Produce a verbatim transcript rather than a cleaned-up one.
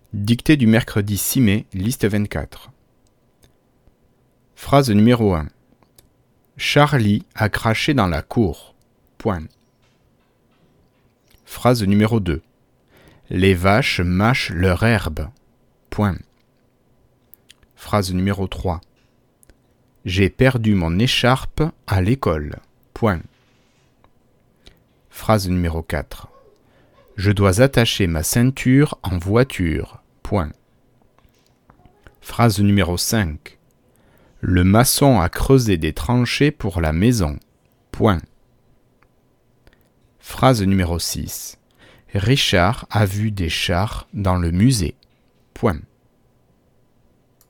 Dictée du mercredi six mai, liste vingt-quatre. Phrase numéro un. Charlie a craché dans la cour. Point. Phrase numéro deux. Les vaches mâchent leur herbe. Point. Phrase numéro trois. J'ai perdu mon écharpe à l'école. Point. Phrase numéro quatre. Je dois attacher ma ceinture en voiture. Point. Phrase numéro cinq. Le maçon a creusé des tranchées pour la maison. Point. Phrase numéro six. Richard a vu des chars dans le musée. Point.